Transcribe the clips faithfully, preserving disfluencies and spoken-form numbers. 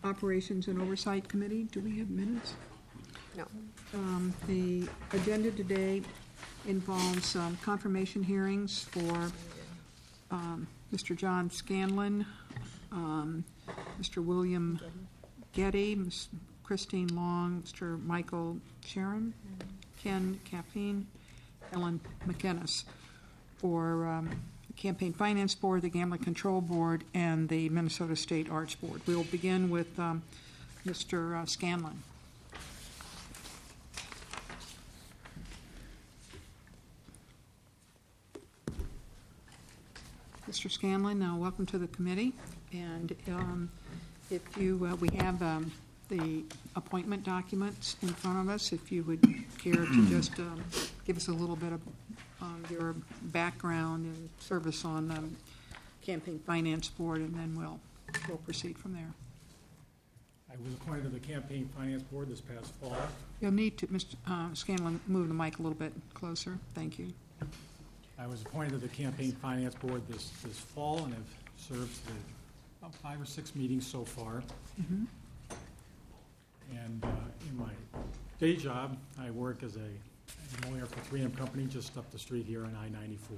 Operations and Oversight Committee. Do we have minutes? No. Um, the agenda today involves um, confirmation hearings for um, Mister John Scanlon, um, Mister William Getty, Miz Christine Long, Mister Michael Sharon, Ken Caffeine, Ellen McInnes, for um, the Campaign Finance Board, the Gambling Control Board, and the Minnesota State Arts Board. We will begin with um, Mister Uh, Scanlon. Mister Scanlon, uh, welcome to the committee. And um, if you, uh, we have um, the appointment documents in front of us. If you would care to just um, give us a little bit of um, your background and service on the um, Campaign Finance Board, and then we'll we'll proceed from there. I was appointed to the Campaign Finance Board this past fall. You'll need to, Mister Uh, Scanlon, move the mic a little bit closer. Thank you. I was appointed to the Campaign Finance Board this, this fall, and have served the, about five or six meetings so far. Mm-hmm. And uh, in my day job, I work as a, a lawyer for three M Company just up the street here on I ninety-four.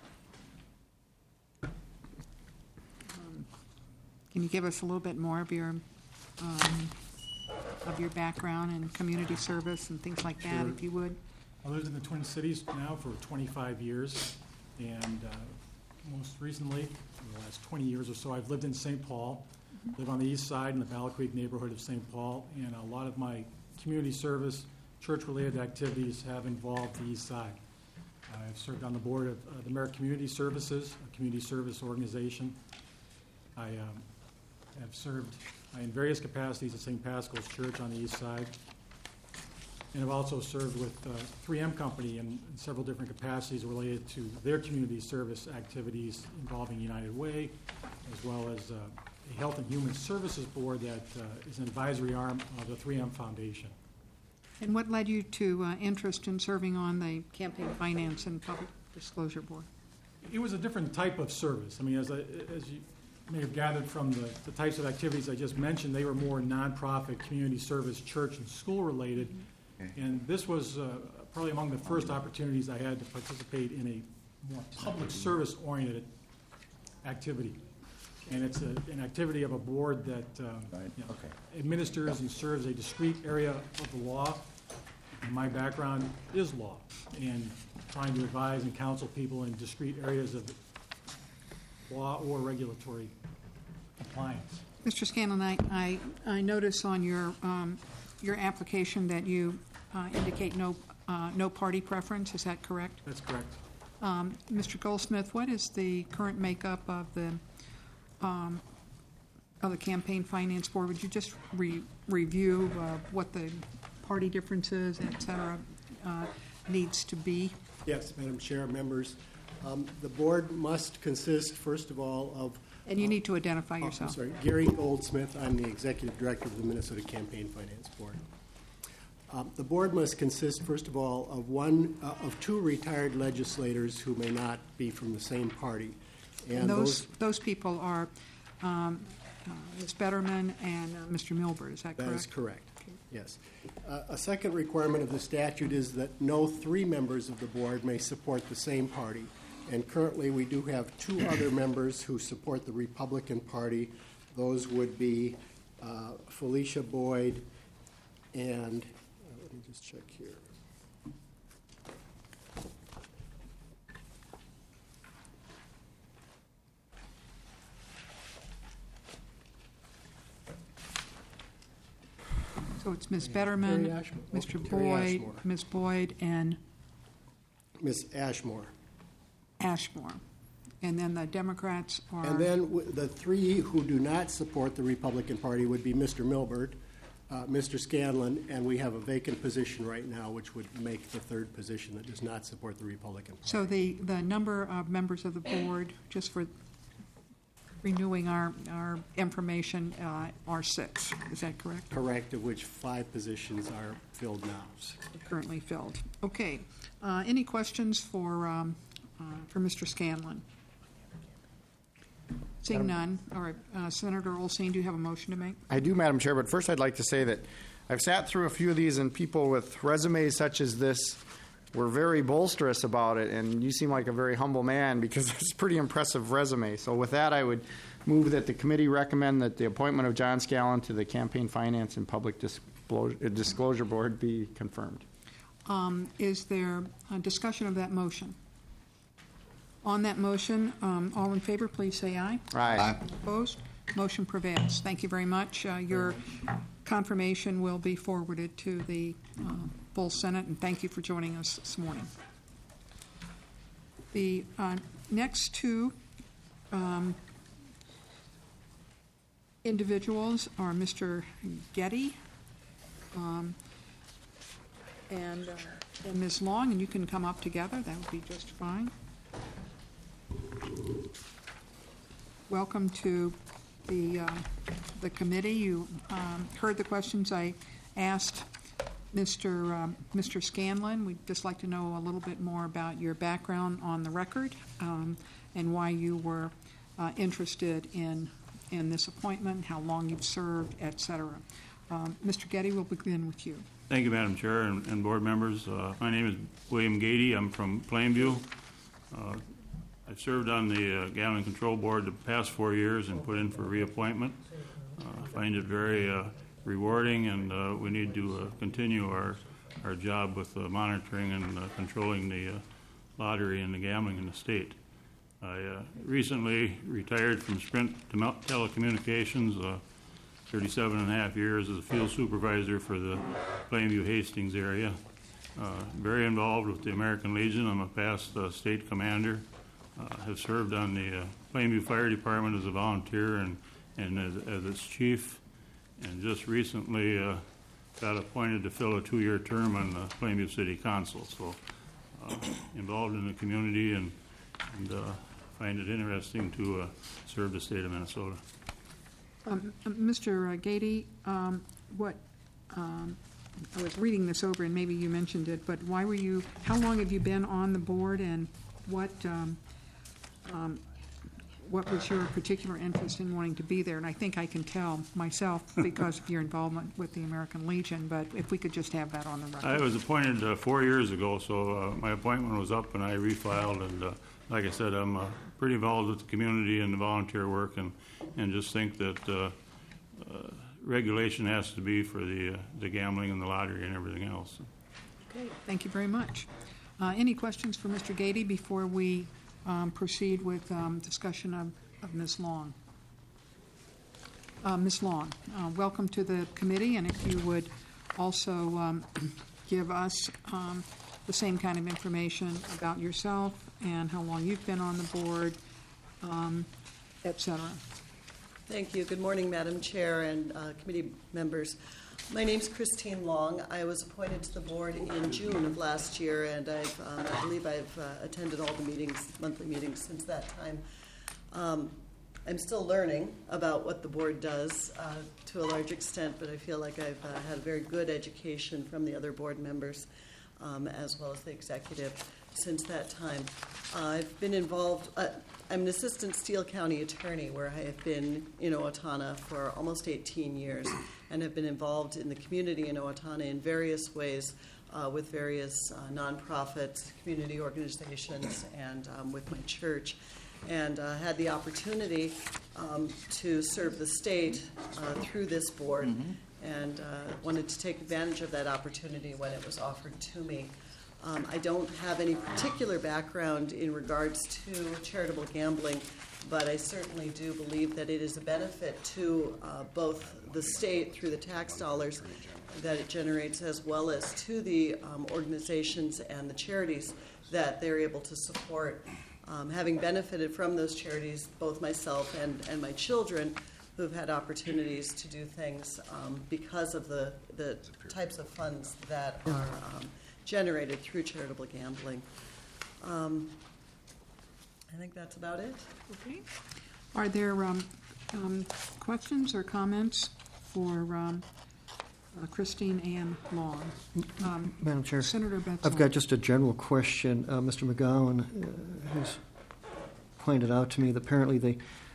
Um, can you give us a little bit more of your um, of your background and community service and things like that, Sure. if you would? I lived in the Twin Cities now for twenty-five years, and uh, most recently, in the last twenty years or so, I've lived in Saint Paul. Mm-hmm. Live on the east side in the Battle Creek neighborhood of Saint Paul, and a lot of my community service, church-related activities have involved the east side. I've served on the board of uh, the Merritt Community Services, a community service organization. I um, have served uh, in various capacities at Saint Pascal's Church on the east side. And I've also served with uh, three M Company in, in several different capacities related to their community service activities involving United Way, as well as uh, a Health and Human Services Board that uh, is an advisory arm of the three M Foundation. And what led you to uh, interest in serving on the Campaign Finance and Public Disclosure Board? It was a different type of service. I mean, as, I, as you may have gathered from the, the types of activities I just mentioned, they were more nonprofit, community service, church and school related. Mm-hmm. And this was uh, probably among the first opportunities I had to participate in a more public service-oriented activity. And it's a, an activity of a board that um, right. you know, okay. administers and serves a discrete area of the law. And my background is law, and trying to advise and counsel people in discrete areas of law or regulatory compliance. Mister Scanlon, I, I, I notice on your um, your application that you uh, indicate no uh, no party preference. Is that correct? That's correct. Um, Mister Goldsmith, what is the current makeup of the um, of the Campaign Finance Board? Would you just re- review uh, what the party differences, et cetera, uh, needs to be? Yes, Madam Chair, members. Um, the board must consist, first of all, of And you need to identify Oh, yourself. I'm sorry, Gary Goldsmith. I'm the Executive Director of the Minnesota Campaign Finance Board. Um, the board must consist, first of all, of one uh, of two retired legislators who may not be from the same party. And, And those those people are um, uh, Miz Betterman and uh, Mister Milbert. Is that correct? That is correct. Okay. Yes. Uh, a second requirement of the statute is that no three members of the board may support the same party. And currently, we do have two other members who support the Republican Party. Those would be uh, Felicia Boyd and, uh, let me just check here. So it's Miz Betterman, Terry Ashmore. Mister Terry Boyd, Ashmore. Miz Boyd, and Miz Ashmore. Ashmore. And then the Democrats are... And then w- the three who do not support the Republican Party would be Mister Milbert, uh, Mister Scanlon, and we have a vacant position right now, which would make the third position that does not support the Republican Party. So the, the number of members of the board, just for renewing our, our information, uh, are six. Is that correct? Correct, of which five positions are filled now. Currently filled. Okay. Uh, any questions for, um, uh, for Mister Scanlon? Seeing none, all right, uh, Senator Olsine, do you have a motion to make? I do, Madam Chair, but first I'd like to say that I've sat through a few of these, and people with resumes such as this were very bolsterous about it, and you seem like a very humble man because it's a pretty impressive resume. So with that, I would move that the committee recommend that the appointment of John Scallon to the Campaign Finance and Public Disclosure, Disclosure Board be confirmed. Um, is there a discussion of that motion? On that motion, um, all in favor, please say aye. Aye. Opposed? Motion prevails. Thank you very much. Uh, your confirmation will be forwarded to the uh, full Senate, and thank you for joining us this morning. The uh, next two um, individuals are Mister Getty um, and, uh, and Miz Long, and you can come up together. That would be just fine. Welcome to the uh, the committee. You um, heard the questions I asked Mister Um, Mister Scanlon. We'd just like to know a little bit more about your background on the record um, and why you were uh, interested in in this appointment, how long you've served, et cetera. Um, Mister Getty, we'll begin with you. Thank you, Madam Chair and, and board members. Uh, my name is William Gady. I'm from Plainview. Uh, I've served on the uh, Gambling Control Board the past four years and put in for reappointment. Uh, I find it very uh, rewarding, and uh, we need to uh, continue our, our job with uh, monitoring and uh, controlling the uh, lottery and the gambling in the state. I uh, recently retired from Sprint Tele- Telecommunications, uh, thirty-seven and a half years as a field supervisor for the Plainview Hastings area. Uh, very involved with the American Legion. I'm a past uh, state commander. Uh, have served on the uh, Plainview Fire Department as a volunteer and, and as, as its chief, and just recently uh, got appointed to fill a two-year term on the Plainview City Council. So uh, involved in the community and, and uh, find it interesting to uh, serve the state of Minnesota. Um, Mister Gady, um, what um, I was reading this over, and maybe you mentioned it, but why were you? How long have you been on the board, and what? Um, Um, what was your particular interest in wanting to be there? And I think I can tell myself because of your involvement with the American Legion, but if we could just have that on the record. I was appointed uh, four years ago, so uh, my appointment was up and I refiled. And uh, like I said, I'm uh, pretty involved with the community and the volunteer work, and, and just think that uh, uh, regulation has to be for the, uh, the gambling and the lottery and everything else. Okay, thank you very much. Uh, any questions for Mister Gady before we Um, proceed with um, discussion of, of Miz Long. Uh, Miz Long, uh, welcome to the committee, and if you would also um, give us um, the same kind of information about yourself and how long you've been on the board, um, et cetera. Thank you. Good morning, Madam Chair and uh, committee members. My name's Christine Long. I was appointed to the board in June of last year, and I've, um, I believe I've uh, attended all the meetings, monthly meetings, since that time. Um, I'm still learning about what the board does uh, to a large extent, but I feel like I've uh, had a very good education from the other board members um, as well as the executive since that time. Uh, I've been involved, uh, I'm an assistant Steele County attorney where I have been in Owatonna for almost eighteen years and have been involved in the community in Owatonna in various ways uh, with various uh, nonprofits, community organizations, and um, with my church. And uh, had the opportunity um, to serve the state uh, through this board, mm-hmm. and uh, wanted to take advantage of that opportunity when it was offered to me. Um, I don't have any particular background in regards to charitable gambling, but I certainly do believe that it is a benefit to uh, both the state through the tax dollars that it generates, as well as to the um, organizations and the charities that they're able to support. Um, having benefited from those charities, both myself and, and my children, who've had opportunities to do things um, because of the, the types of funds that are um, generated through charitable gambling. Um, I think that's about it. Okay. Are there um, um, questions or comments for um, uh, Christine Ann Long? Um, Madam Chair, Senator Betzel. I've got just a general question. Uh, Mister McGowan uh, has pointed out to me that apparently they,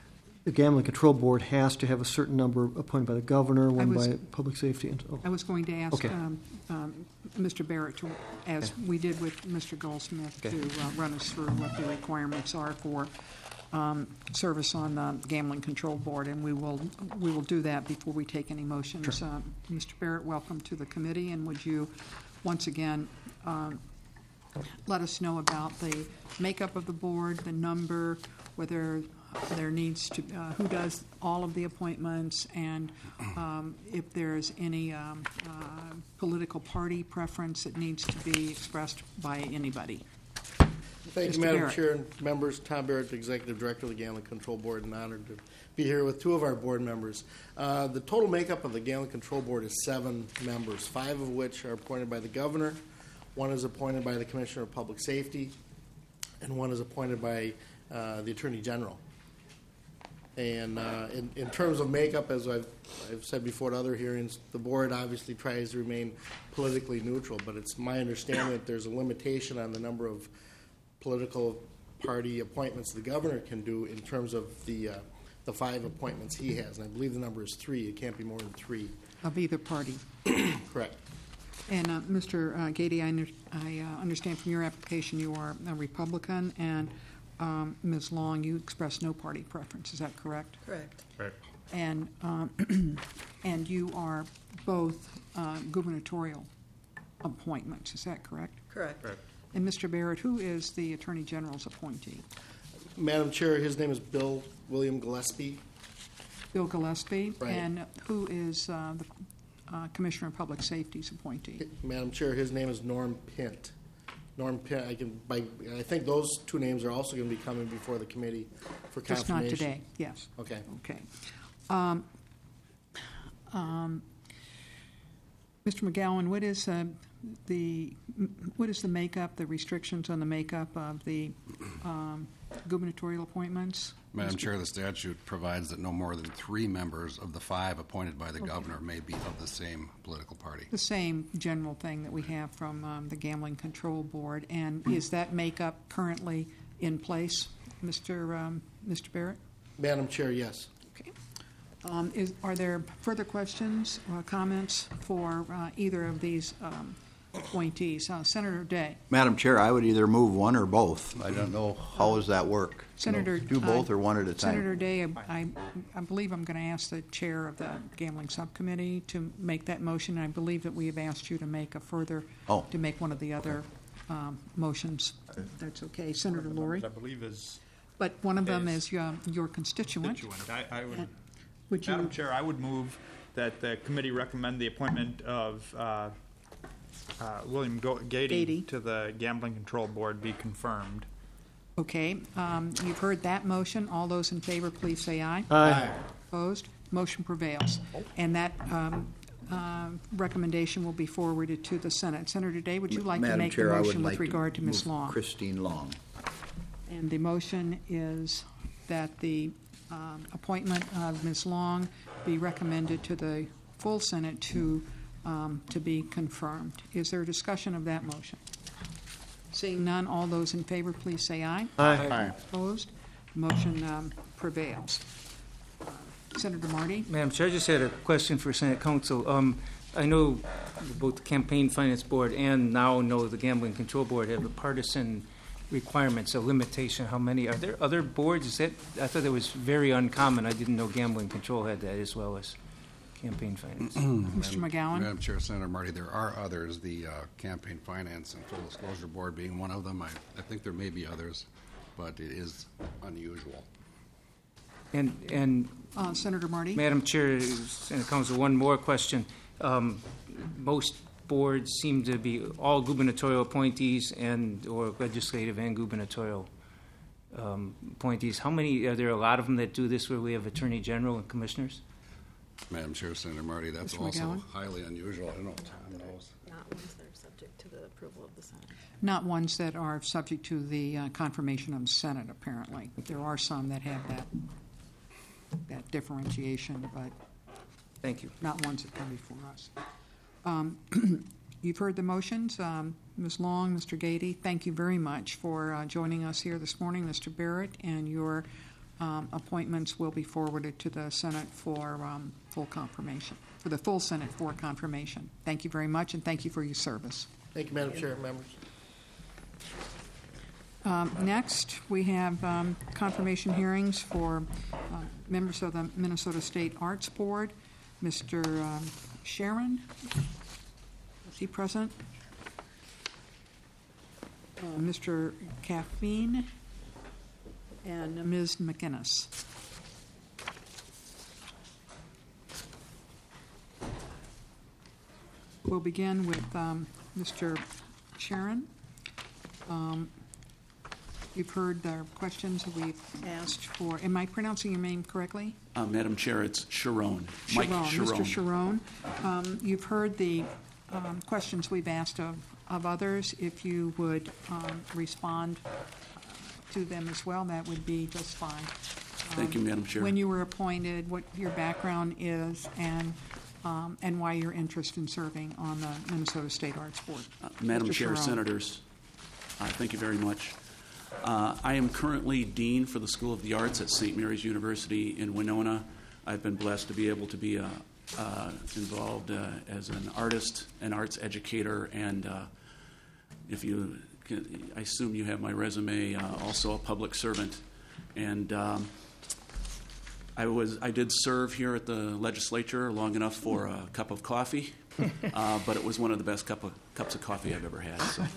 the Gambling Control Board has to have a certain number appointed by the governor, one was- by public safety, and, oh, I was going to ask Okay. um, um, Mister Barrett, to, as we did with Mister Goldsmith, Okay. to uh, run us through what the requirements are for um, service on the Gambling Control Board, and we will, we will do that before we take any motions. Uh, Mister Barrett, welcome to the committee, and would you, once again, um, let us know about the makeup of the board, the number, whether there needs to, uh, who does all of the appointments, and um, if there's any um, uh, political party preference that needs to be expressed by anybody. Thank Mister you, Madam Barrett. Chair and members. Tom Barrett, Executive Director of the Gambling Control Board, and honored to be here with two of our board members. Uh, the total makeup of the Gambling Control Board is seven members, five of which are appointed by the governor, one is appointed by the Commissioner of Public Safety, and one is appointed by uh, the Attorney General. And uh, in, in terms of makeup, as I've, I've said before at other hearings, the board obviously tries to remain politically neutral, but it's my understanding that there's a limitation on the number of political party appointments the governor can do in terms of the, uh, the five appointments he has. And I believe the number is three. It can't be more than three. Of either party. Correct. And uh, Mister uh, Gady, I, under, I uh, understand from your application you are a Republican, and um, Miz Long, you express no party preference. Is that correct? Correct. And um, and you are both uh, gubernatorial appointments. Is that correct? Correct. And Mister Barrett, who is the Attorney General's appointee? Madam Chair, his name is Bill William Gillespie. Bill Gillespie. Right. And who is uh, the uh, Commissioner of Public Safety's appointee? Madam Chair, his name is Norm Pint. Norm Pint, I can, by, I think those two names are also going to be coming before the committee for Just confirmation. not today. Yes. Okay. Okay. Um, um, Mister McGowan, what is uh, the what is the makeup, the restrictions on the makeup of the um, gubernatorial appointments? Madam Mister Chair, the statute provides that no more than three members of the five appointed by the governor may be of the same political party. The same general thing that we have from um, the Gambling Control Board, and is that makeup currently in place, Mister Um, Mister Barrett? Madam Chair, yes. Okay. Um, is, are there further questions or comments for uh, either of these um, appointees? Uh, Senator Day. Madam Chair, I would either move one or both. I don't know, how does that work? Senator, Do both uh, or one at a time? Senator Day, I, I believe I'm going to ask the chair of the gambling subcommittee to make that motion. I believe that we have asked you to make a further, Oh. to make one of the other um, motions. That's okay. Senator Laurie? I believe is But one of them is is your, your constituent. constituent. I, I would, Would you, Madam Chair, I would move that the committee recommend the appointment of uh, uh, William Go- Gady. Gady to the Gambling Control Board be confirmed. okay, um, you've heard that motion. All those in favor, please say aye. Aye. Opposed? Motion prevails. And that um, uh, recommendation will be forwarded to the Senate. Senator Day, would you like to Madam make the Chair, I would motion like with to regard to Miz move Long? Christine Long. And the motion is that the um, appointment of Miz Long be recommended to the full Senate to, um, to be confirmed. Is there a discussion of that motion? Seeing none, all those in favor, please say aye. Aye. Opposed? Motion um, prevails. Senator Marty? Madam Chair, I just had a question for Senate Counsel. Um, I know both the Campaign Finance Board and now know the Gambling Control Board have a partisan requirements, a limitation. How many? Are there other boards? Is that, I thought that was very uncommon. I didn't know Gambling Control had that as well as Campaign Finance. Mister McGowan? Madam Chair, Senator Marty, there are others, the uh, Campaign Finance and Full Disclosure Board being one of them. I, I think there may be others, but it is unusual. And, and Uh, Senator Marty? Madam Chair, Senate Counsel, one more question. Um, most boards seem to be all gubernatorial appointees and or legislative and gubernatorial um, appointees. How many, are there a lot of them that do this where we have Attorney General and Commissioners? Madam Chair, Senator Marty, that's Mister also McGowan? highly unusual. I don't know if Tom knows. Not ones that are subject to the approval of the Senate. Not ones that are subject to the uh, confirmation of the Senate, apparently. There are some that have that, that differentiation, but Thank you. not ones that come before us. Um, You've heard the motions. Um, Miz Long, Mister Gady, thank you very much for uh, joining us here this morning. Mister Barrett, and your um, appointments will be forwarded to the Senate for um, full confirmation, for the full Senate for confirmation. Thank you very much, and thank you for your service. Thank you, Madam Chair, members. Um, Next, we have um, confirmation hearings for uh, members of the Minnesota State Arts Board. Mister um, Sharon, is he present? Uh, Mister Caffeine and Miz McInnes. We'll begin with um, Mister Sharon. Um, You've heard the questions that we've asked for. Am I pronouncing your name correctly? Uh, Madam Chair, it's Sharon. Mike Sharon. Sharon. Mister Sharon. Um, you've heard the um, questions we've asked of, of others. If you would um, respond to them as well, that would be just fine. Um, Thank you, Madam Chair. When you were appointed, what your background is, and um, and why you're interested in serving on the Minnesota State Arts Board. Uh, Madam Mister Chair, Sharon. Senators, uh, thank you very much. Uh, I am currently Dean for the School of the Arts at Saint Mary's University in Winona. I've been blessed to be able to be uh, uh, involved uh, as an artist, an arts educator, and uh, if you, can, I assume you have my resume, uh, also a public servant. And um, I was, I did serve here at the legislature long enough for a cup of coffee, uh, but it was one of the best cup of, cups of coffee I've ever had. So.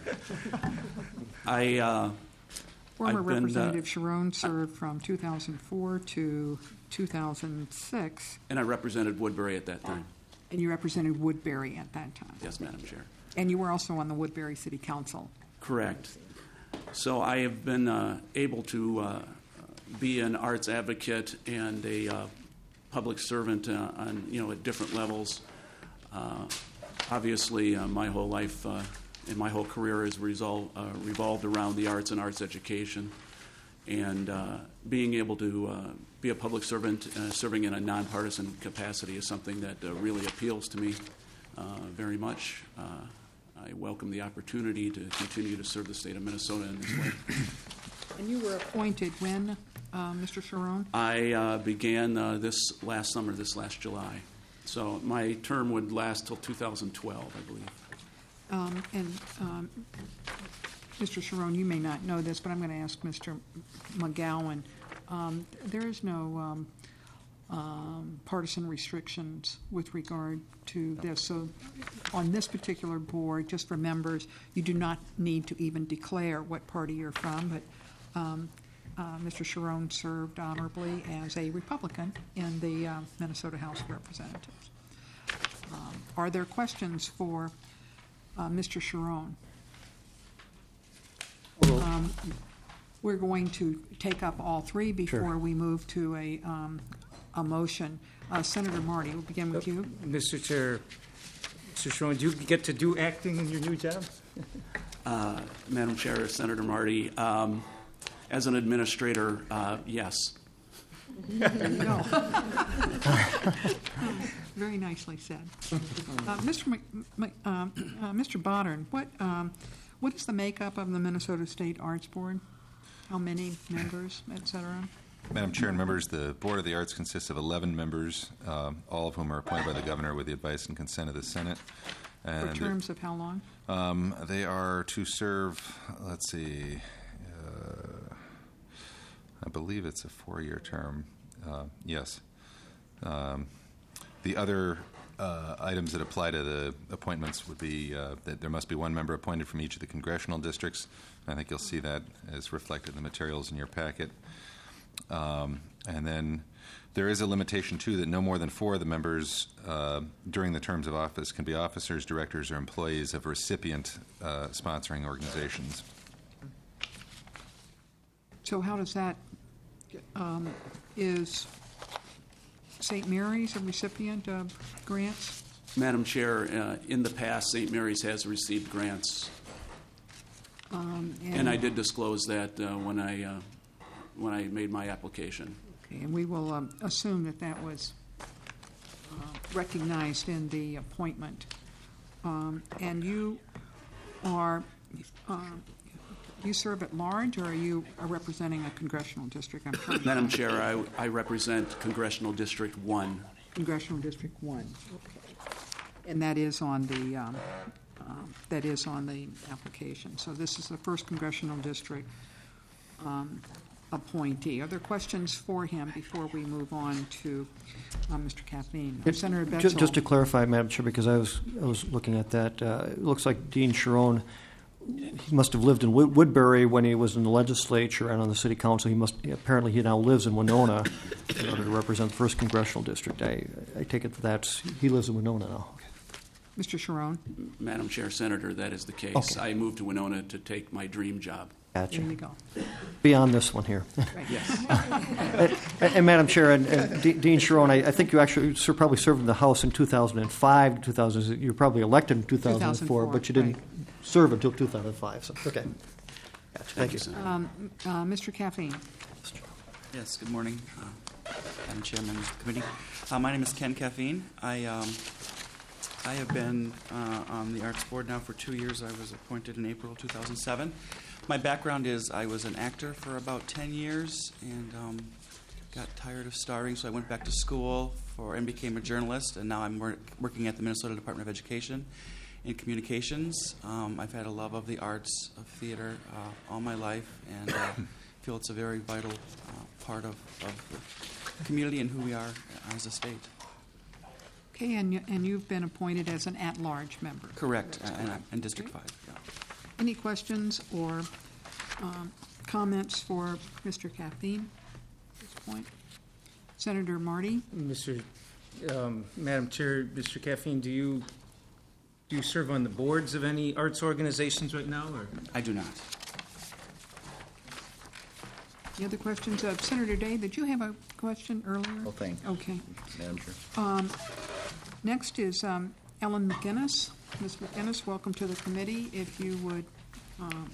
I. Uh, Former I've been, Representative uh, Sharon served from two thousand four to two thousand six, And I represented Woodbury at that time. and you represented Woodbury at that time. Yes, Madam Chair. And you were also on the Woodbury City Council. Correct. So I have been uh, able to uh, be an arts advocate and a uh, public servant uh, on, you know, at different levels. Uh, obviously, uh, my whole life uh, and my whole career has resol- uh, revolved around the arts and arts education. And uh, being able to uh, be a public servant, uh, serving in a nonpartisan capacity, is something that uh, really appeals to me uh, very much. Uh, I welcome the opportunity to continue to serve the state of Minnesota in this way. And you were appointed when, uh, Mister Sharon? I uh, began uh, this last summer, this last July. So my term would last till two thousand twelve, I believe. Um, and um, Mister Sharon, you may not know this, but I'm going to ask Mister McGowan. Um, there is no um, um, partisan restrictions with regard to this. So on this particular board, just for members, you do not need to even declare what party you're from, but um, uh, Mister Sharon served honorably as a Republican in the uh, Minnesota House of Representatives. Um, are there questions for Uh, Mister Sharon? Um, we're going to take up all three before Sure. we move to a, um, a motion. Uh, Senator Marty, we'll begin with you. Mister Chair, Mister Sharon, do you get to do acting in your new job? Uh, Madam Chair, Senator Marty, um, as an administrator, uh, yes. There you go. Very nicely said. Uh, Mister Mc, Mc, um, uh, Mister Bodern, what um, what is the makeup of the Minnesota State Arts Board? How many members, et cetera? Madam Chair and members, the Board of the Arts consists of eleven members, um, all of whom are appointed by the governor with the advice and consent of the Senate. For And terms of how long? Um, they are to serve, let's see, uh, I believe it's a four-year term. Uh, yes. Um, the other uh, items that apply to the appointments would be uh, that there must be one member appointed from each of the congressional districts. I think you'll see that as reflected in the materials in your packet. Um, and then there is a limitation, too, that no more than four of the members uh, during the terms of office can be officers, directors, or employees of recipient uh, sponsoring organizations. So how does that, um, is Saint Mary's a recipient of grants? Madam Chair, uh, in the past, Saint Mary's has received grants. Um, And I did disclose that uh, when I uh, when I made my application. Okay, and we will um, assume that that was uh, recognized in the appointment. Um, and you are, uh, you serve at large, or are you uh, representing a congressional district? I'm trying to Madam find- Chair, I, I represent Congressional District One. Congressional District One. Okay. And that is on the, um, um, that is on the application. So this is the first congressional district um, appointee. Are there questions for him before we move on to uh, Mister Caffeine? Uh, Senator Ju- Betzel. Just to clarify, Madam Chair, because I was, I was looking at that, uh, it looks like Dean Sharon, he must have lived in Wood- Woodbury when he was in the legislature and on the city council. He must, apparently he now lives in Winona in order to represent the first congressional district. I, I take it that that's, he lives in Winona now. Okay. Mister Sharon. Madam Chair, Senator, that is the case. Okay. I moved to Winona to take my dream job. Gotcha. There you go. Beyond this one here. Right. Yes. and, and Madam Chair, and, and D- Dean Sharon, I, I think you actually ser- probably served in the House in two thousand five, two thousand. You were probably elected in two thousand four, two thousand four, but you didn't right. serve until two thousand five. So okay, gotcha. Thank, you. Senator. Um, uh, Mister Caffeine. Yes, good morning, uh, Madam Chair, members of the committee. Uh, my name is Ken Caffeine. I, um, I have been uh, on the Arts Board now for two years. I was appointed in April two thousand seven. My background is I was an actor for about ten years and um, got tired of starring, so I went back to school for and became a journalist, and now I'm work, working at the Minnesota Department of Education in communications. Um, I've had a love of the arts, of theater, uh, all my life, and uh, feel it's a very vital uh, part of, of the community and who we are as a state. Okay, and, you, and you've been appointed as an at-large member. Correct, uh, and, and District five. Yeah. Any questions or um, comments for Mister Caffeine at this point? Senator Marty? Mister Um, Madam Chair, Mister Caffeine, do you do you serve on the boards of any arts organizations right now? Or? I do not. Any other questions? Uh, Senator Day, did you have a question earlier? Oh, thank you, Okay. Madam Chair. Um, next is um, Ellen McGinnis. Miz McGinnis, welcome to the committee. If you would um,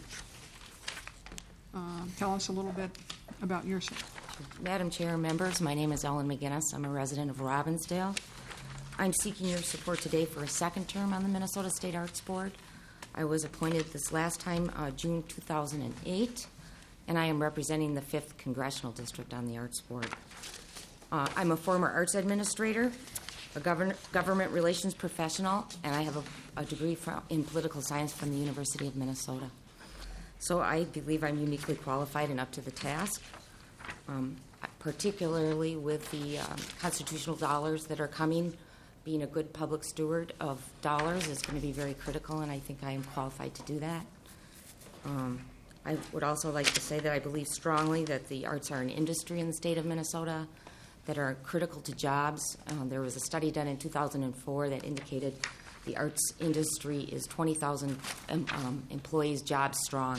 uh, tell us a little bit about yourself. Madam Chair, members, my name is Ellen McGinnis. I'm a resident of Robbinsdale. I'm seeking your support today for a second term on the Minnesota State Arts Board. I was appointed this last time, uh, June two thousand eight, and I am representing the fifth Congressional District on the Arts Board. Uh, I'm a former arts administrator, a govern- government relations professional, and I have a, a degree from, in political science from the University of Minnesota. So I believe I'm uniquely qualified and up to the task. Um, particularly with the um, constitutional dollars that are coming, being a good public steward of dollars is going to be very critical, and I think I am qualified to do that. Um, I would also like to say that I believe strongly that the arts are an industry in the state of Minnesota that are critical to jobs. Um, there was a study done in two thousand four that indicated the arts industry is twenty thousand um, um, employees job strong.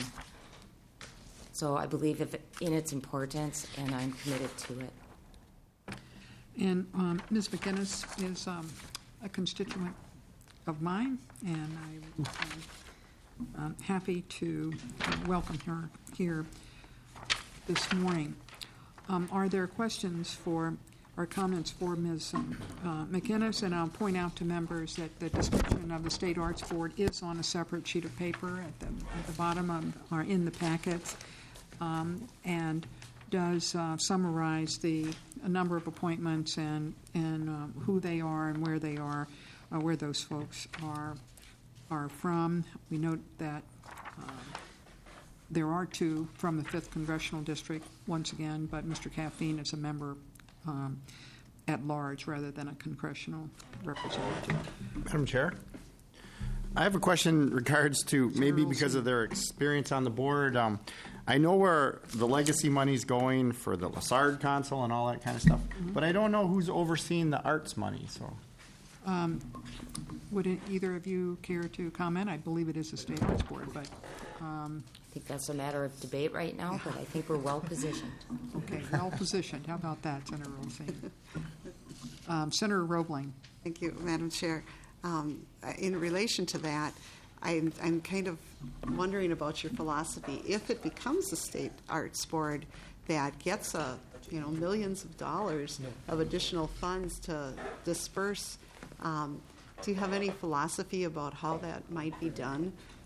So I believe if it, in its importance, and I'm committed to it. And um, Miz McGinnis is um, a constituent of mine, and I'm um, happy to welcome her here this morning. Um, are there questions for or comments for Miz Um, uh, McGinnis? And I'll point out to members that the description of the State Arts Board is on a separate sheet of paper at the, at the bottom of, or in the packets. Um, and does uh, summarize the a number of appointments and and uh, who they are and where they are, uh, where those folks are are from. We note that uh, there are two from the fifth Congressional District once again, but Mister Caffeine is a member um, at large rather than a congressional representative. Madam Chair, I have a question in regards to maybe because of their experience on the board. Um, I know where the legacy money's going for the Lassard console and all that kind of stuff, Mm-hmm. but I don't know who's overseeing the arts money. So, Um, would it, either of you care to comment? I believe it is the State Arts Board, but um, I think that's a matter of debate right now, but I think we're well positioned. okay, well positioned. How about that, Senator Rosen? Um, Senator Roebling. Thank you, Madam Chair. Um, in relation to that, I'm, I'm kind of wondering about your philosophy. If it becomes a state arts board that gets a, you know, millions of dollars of additional funds to disperse, um, do you have any philosophy about how that might be done?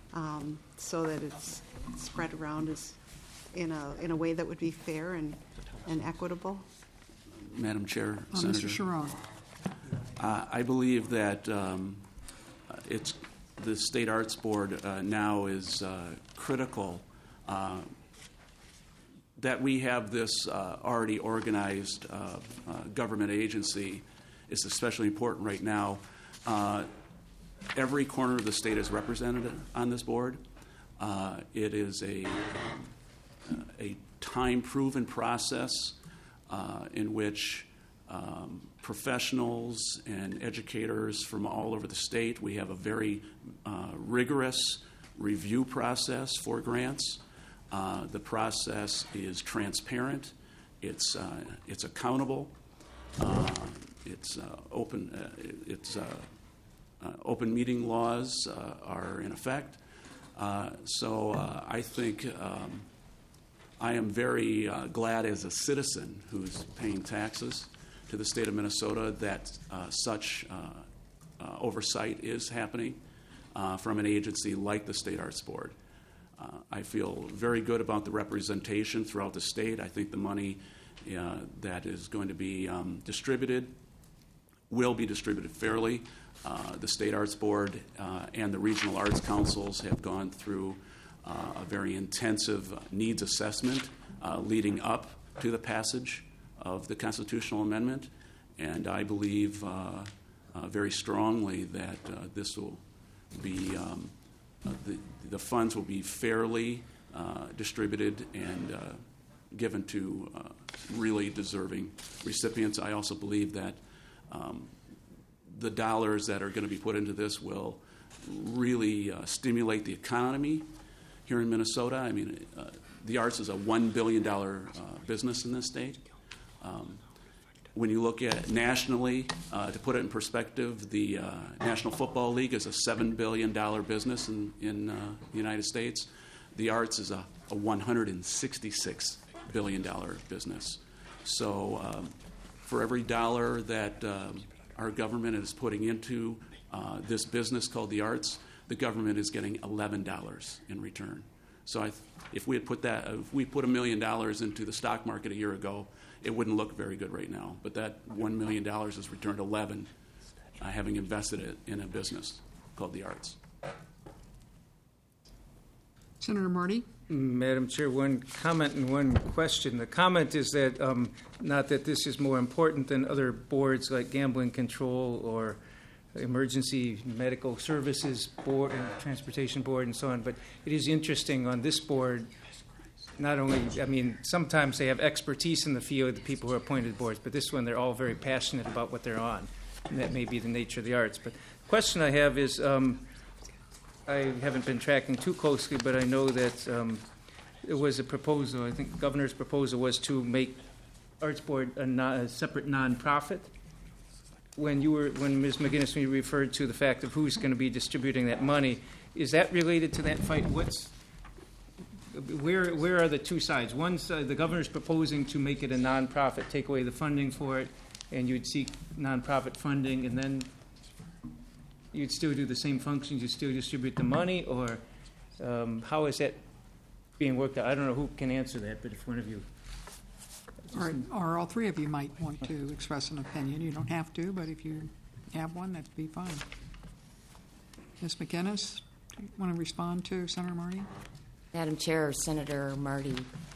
um, so that it's spread around as in a in a way that would be fair and, and equitable? Madam Chair, Uh, Senator. Mister Sharon. Uh, I believe that um, it's the State Arts Board uh, now is uh, critical uh, that we have this uh, already organized uh, uh, government agency is especially important right now. Uh, every corner of the state is represented on this board. Uh, it is a, um, a time-proven process uh, in which um, professionals and educators from all over the state, we have a very uh, rigorous review process for grants. Uh, the process is transparent, it's, uh, it's accountable, uh, it's uh, open, uh, it's uh, uh, open meeting laws uh, are in effect. Uh, so uh, I think um, I am very uh, glad as a citizen who's paying taxes to the state of Minnesota that uh, such uh, uh, oversight is happening uh, from an agency like the State Arts Board. Uh, I feel very good about the representation throughout the state. I think the money uh, that is going to be um, distributed will be distributed fairly. Uh, the State Arts Board uh, and the regional arts councils have gone through uh, a very intensive needs assessment uh, leading up to the passage of the constitutional amendment, and I believe uh, uh, very strongly that uh, this will be um, uh, the, the funds will be fairly uh, distributed and uh, given to uh, really deserving recipients. I also believe that um, the dollars that are going to be put into this will really uh, stimulate the economy here in Minnesota. I mean, uh, the arts is a one billion dollars uh, business in this state. Um, when you look at nationally, uh, to put it in perspective, the uh, National Football League is a seven billion dollars business in, in uh, the United States. The arts is a, a one hundred sixty-six billion dollars business. So um, for every dollar that um, our government is putting into uh, this business called the arts, the government is getting eleven dollars in return. So I th- if we had put that, if we put a million dollars into the stock market a year ago, it wouldn't look very good right now. But that one million dollars has returned eleven, uh, having invested it in a business called the arts. Senator Marty? Madam Chair, one comment and one question. The comment is that um, not that this is more important than other boards like Gambling Control or Emergency Medical Services Board and Transportation Board and so on, but it is interesting on this board, not only, I mean, sometimes they have expertise in the field, the people who are appointed to boards, but this one they're all very passionate about what they're on, and that may be the nature of the arts. But the question I have is, um, I haven't been tracking too closely, but I know that um, there was a proposal, I think the governor's proposal was to make Arts Board a, non, a separate nonprofit. When you were, when Miz McGinnis, when you referred to the fact of who's going to be distributing that money, is that related to that fight? What's, where, where are the two sides? One side, the governor's proposing to make it a nonprofit, take away the funding for it, and you'd seek nonprofit funding, and then you'd still do the same functions, you'd still distribute the money, or um, how is that being worked out? I don't know who can answer that, but if one of you. Or, or all three of you might want to express an opinion. You don't have to, but if you have one, that'd be fine. Miz McGinnis, do you want to respond to Senator Marty? Madam Chair, Senator Marty,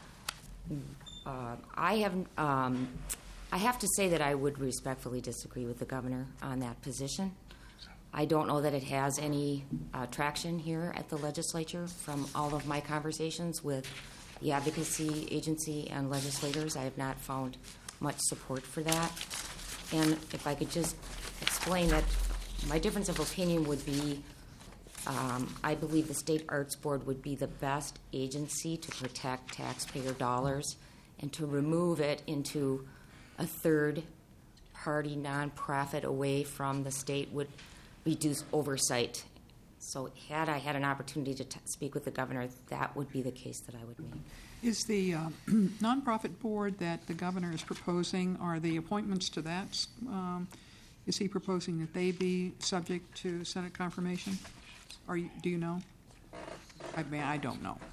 uh, I have um, I have to say that I would respectfully disagree with the governor on that position. I don't know that it has any uh, traction here at the legislature. From all of my conversations with the advocacy agency and legislators, I have not found much support for that. And if I could just explain that my difference of opinion would be um, I believe the State Arts Board would be the best agency to protect taxpayer dollars, and to remove it into a third-party nonprofit away from the state would reduce oversight. So had I had an opportunity to t- speak with the governor, that would be the case that I would make. Is the uh, nonprofit board that the governor is proposing, are the appointments to that, um, is he proposing that they be subject to Senate confirmation? Are you, do you know? I mean, I don't know.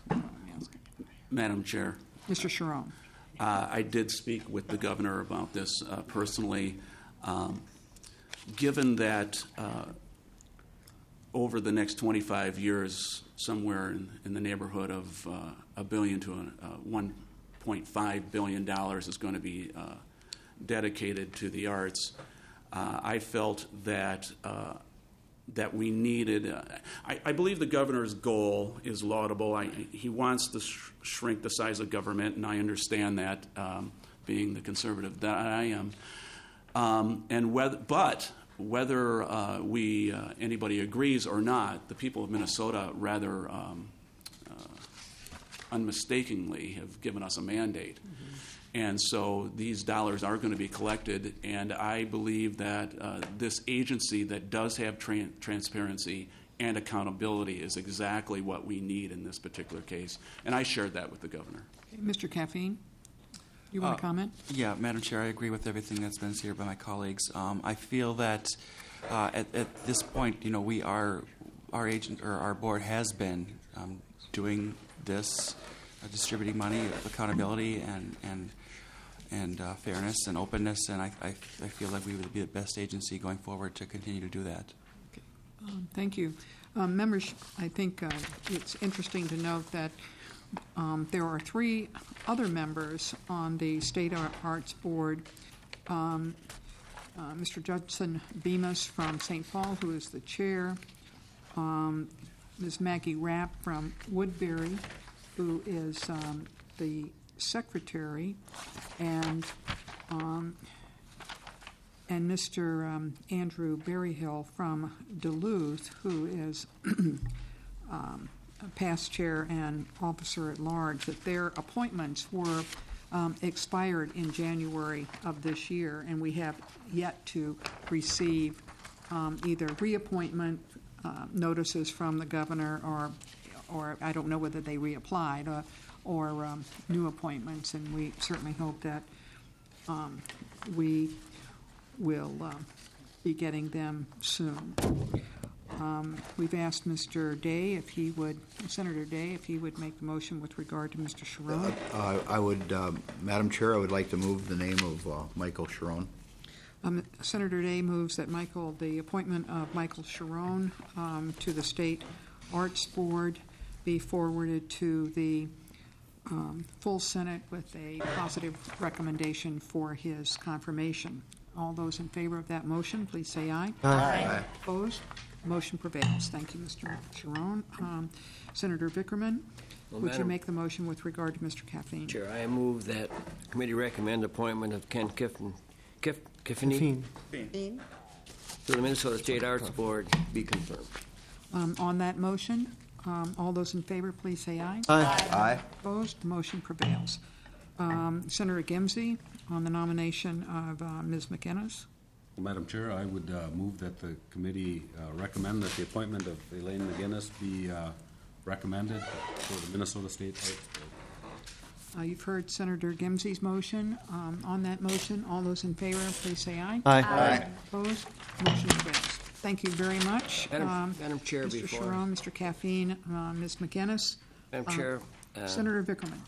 Madam Chair. Mister Sharon. Uh, I did speak with the governor about this uh, personally. Um, given that uh, over the next twenty-five years, somewhere in, in the neighborhood of uh, a billion to a, uh, one point five billion dollars is going to be uh, dedicated to the arts, uh, I felt that uh, that we needed. Uh, I, I believe the governor's goal is laudable. I, he wants to sh- shrink the size of government, and I understand that, um, being the conservative that I am. Um, and whether, but whether uh, we uh, anybody agrees or not, the people of Minnesota rather um, uh, unmistakably have given us a mandate. Mm-hmm. And so these dollars are going to be collected, and I believe that uh, this agency that does have tra- transparency and accountability is exactly what we need in this particular case. And I shared that with the governor. Okay, Mister Caffeine, you want Uh, to comment? Yeah, Madam Chair, I agree with everything that's been said here by my colleagues. Um, I feel that uh, at, at this point, you know, we are, our agent or our board has been um, doing this, uh, distributing money, accountability, and and and uh, fairness and openness, and I, I I feel like we would be the best agency going forward to continue to do that. Okay. Um, thank you. Um, members, I think uh, it's interesting to note that um, there are three other members on the State Arts Board. Um, uh, Mister Judson Bemis from Saint Paul, who is the chair. Um, Miz Maggie Rapp from Woodbury, who is um, the secretary, and um, and Mister Um, Andrew Berryhill from Duluth, who is um, a past chair and officer at large. That their appointments were um, expired in January of this year, and we have yet to receive um, either reappointment uh, notices from the governor, or or I don't know whether they reapplied. Uh, or um, new appointments, and we certainly hope that um, we will uh, be getting them soon. Um, we've asked Mister Day if he would, Senator Day, if he would make the motion with regard to Mister Sharon. Uh, I would, uh, Madam Chair, I would like to move the name of uh, Michael Sharon. Um, Senator Day moves that Michael, the appointment of Michael Sharon um, to the State Arts Board be forwarded to the Um, full Senate with a positive recommendation for his confirmation. All those in favor of that motion, please say aye. Aye. Aye. Opposed? Motion prevails. Thank you, Mister Sharon. Um, Senator Vickerman, Well, would you Madam make the motion with regard to Mister Caffeine? Chair, I move that committee recommend appointment of Ken Kiffen, Kif, Kiffany Bean. to the Minnesota State Arts Board be confirmed. Um, on that motion, um, all those in favor, please say aye. Aye. Aye. Opposed? Motion prevails. Um, Senator Gimsey, on the nomination of uh, Miz McInnes. Madam Chair, I would uh, move that the committee uh, recommend that the appointment of Elaine McGinnis be uh, recommended for the Minnesota State Arts Board. Uh, you've heard Senator Gimsey's motion. Um, on that motion, all those in favor, please say aye. Aye. Aye. Opposed? Motion prevails. Thank you very much. Madam- Um, Madam Chair, Mister before- Sharon, Mister Caffeine, uh, Miz McInnes. Madam Uh, Chair, uh, Senator Vickerman.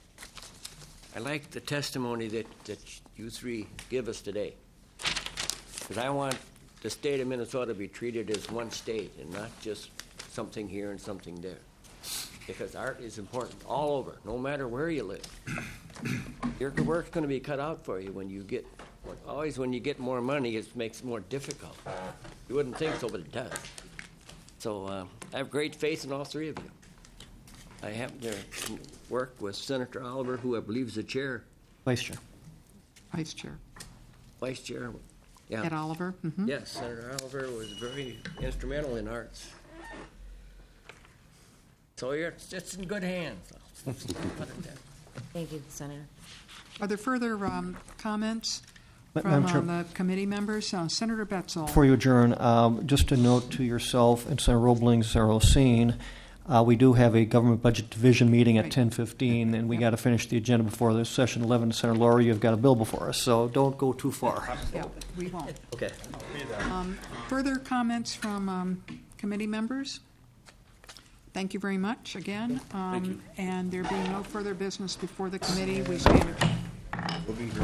I like the testimony that, that you three give us today. Because I want the state of Minnesota to be treated as one state and not just something here and something there. Because art is important all over, no matter where you live. Your work's going to be cut out for you when you get, always when you get more money, it makes it more difficult. You wouldn't think so, but it does. So uh, I have great faith in all three of you. I happen to work with Senator Oliver, who I believe is the chair. Vice Chair. Vice Chair. Vice Chair, yeah. Ed Oliver. Mhm. Yes, Senator Oliver was very instrumental in arts. So you're it's in good hands. Thank you, Senator. Are there further um, comments Ma- from Madam Chair. um, the committee members? Uh, Senator Betzel. Before you adjourn, um, just a note to yourself and Senator Roebling, Senator Oseen, uh, we do have a government budget division meeting at Right. ten fifteen, and we got to finish the agenda before this session eleven. Senator Laurie, you've got a bill before us, so don't go too far. Yeah, we won't. Okay. Um, further comments from um, committee members? Thank you very much again. Thank Um, you. And there being no further business before the committee, we stand adjourned.